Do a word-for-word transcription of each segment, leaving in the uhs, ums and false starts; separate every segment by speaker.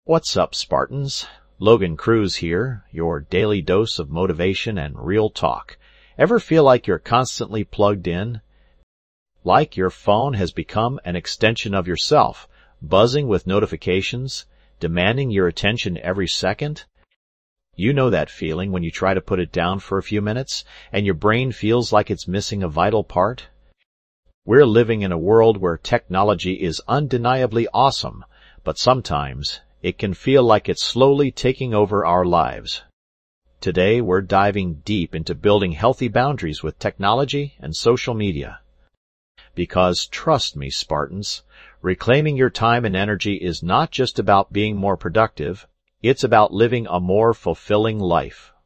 Speaker 1: What's up, Spartans? Logan Cruz here, your daily dose of motivation and real talk. Ever feel like you're constantly plugged in? Like your phone has become an extension of yourself, buzzing with notifications, demanding your attention every second? You know that feeling when you try to put it down for a few minutes, and your brain feels like it's missing a vital part? We're living in a world where technology is undeniably awesome, but sometimes it can feel like it's slowly taking over our lives. Today, we're diving deep into building healthy boundaries with technology and social media. Because trust me, Spartans, reclaiming your time and energy is not just about being more productive, it's about living a more fulfilling life.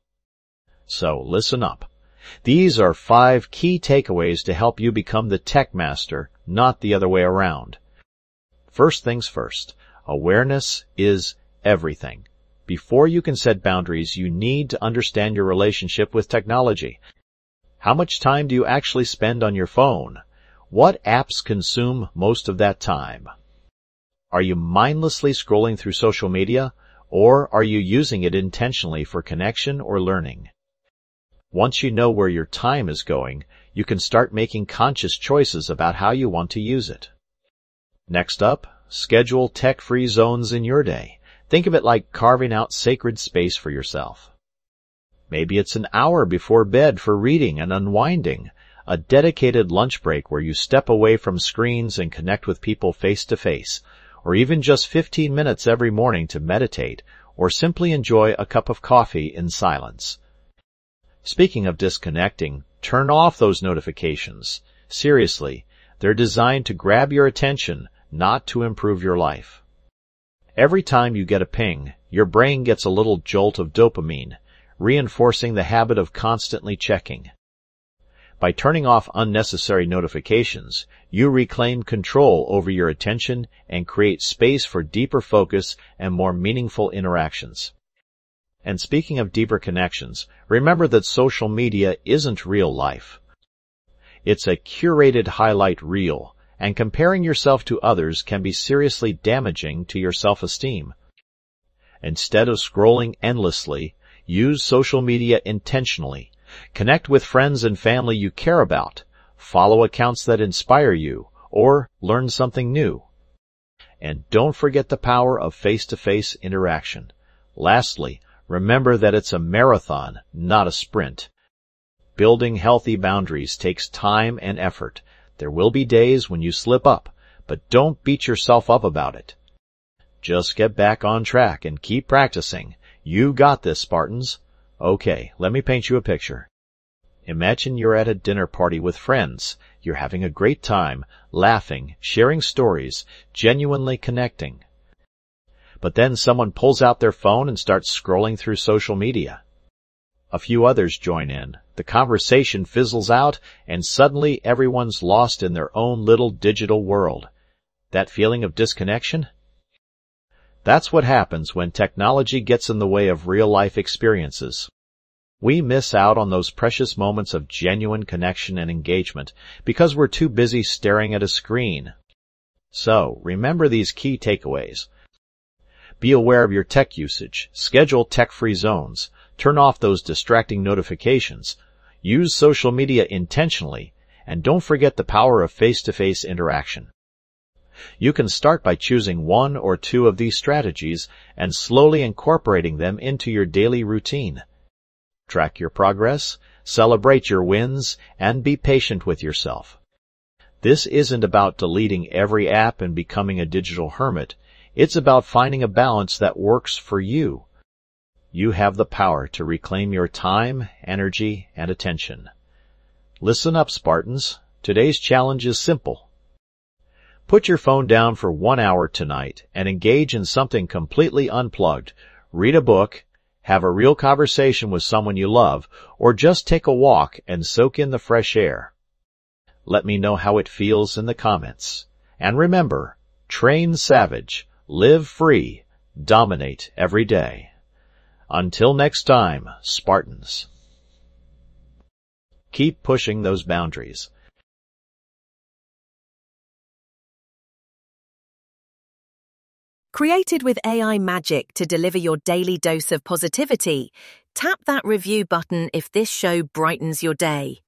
Speaker 1: So listen up. These are five key takeaways to help you become the tech master, not the other way around. First things first. Awareness is everything. Before you can set boundaries, you need to understand your relationship with technology. How much time do you actually spend on your phone? What apps consume most of that time? Are you mindlessly scrolling through social media, or are you using it intentionally for connection or learning? Once you know where your time is going, you can start making conscious choices about how you want to use it. Next up, schedule tech-free zones in your day. Think of it like carving out sacred space for yourself. Maybe it's an hour before bed for reading and unwinding, a dedicated lunch break where you step away from screens and connect with people face to face, or even just fifteen minutes every morning to meditate or simply enjoy a cup of coffee in silence. Speaking of disconnecting, turn off those notifications. Seriously, they're designed to grab your attention, not to improve your life. Every time you get a ping, your brain gets a little jolt of dopamine, reinforcing the habit of constantly checking. By turning off unnecessary notifications, you reclaim control over your attention and create space for deeper focus and more meaningful interactions. And speaking of deeper connections, remember that social media isn't real life. It's a curated highlight reel, and comparing yourself to others can be seriously damaging to your self-esteem. Instead of scrolling endlessly, use social media intentionally. Connect with friends and family you care about, follow accounts that inspire you, or learn something new. And don't forget the power of face-to-face interaction. Lastly, remember that it's a marathon, not a sprint. Building healthy boundaries takes time and effort. There will be days when you slip up, but don't beat yourself up about it. Just get back on track and keep practicing. You got this, Spartans. Okay, let me paint you a picture. Imagine you're at a dinner party with friends. You're having a great time, laughing, sharing stories, genuinely connecting. But then someone pulls out their phone and starts scrolling through social media. A few others join in. The conversation fizzles out, and suddenly everyone's lost in their own little digital world. That feeling of disconnection? That's what happens when technology gets in the way of real-life experiences. We miss out on those precious moments of genuine connection and engagement because we're too busy staring at a screen. So, remember these key takeaways. Be aware of your tech usage. Schedule tech-free zones. Turn off those distracting notifications. Use social media intentionally. And don't forget the power of face-to-face interaction. You can start by choosing one or two of these strategies and slowly incorporating them into your daily routine. Track your progress, celebrate your wins, and be patient with yourself. This isn't about deleting every app and becoming a digital hermit. It's about finding a balance that works for you. You have the power to reclaim your time, energy, and attention. Listen up, Spartans. Today's challenge is simple. Put your phone down for one hour tonight and engage in something completely unplugged. Read a book, have a real conversation with someone you love, or just take a walk and soak in the fresh air. Let me know how it feels in the comments. And remember, train savage, live free, dominate every day. Until next time, Spartans. Keep pushing those boundaries.
Speaker 2: Created with A I magic to deliver your daily dose of positivity, tap that review button if this show brightens your day.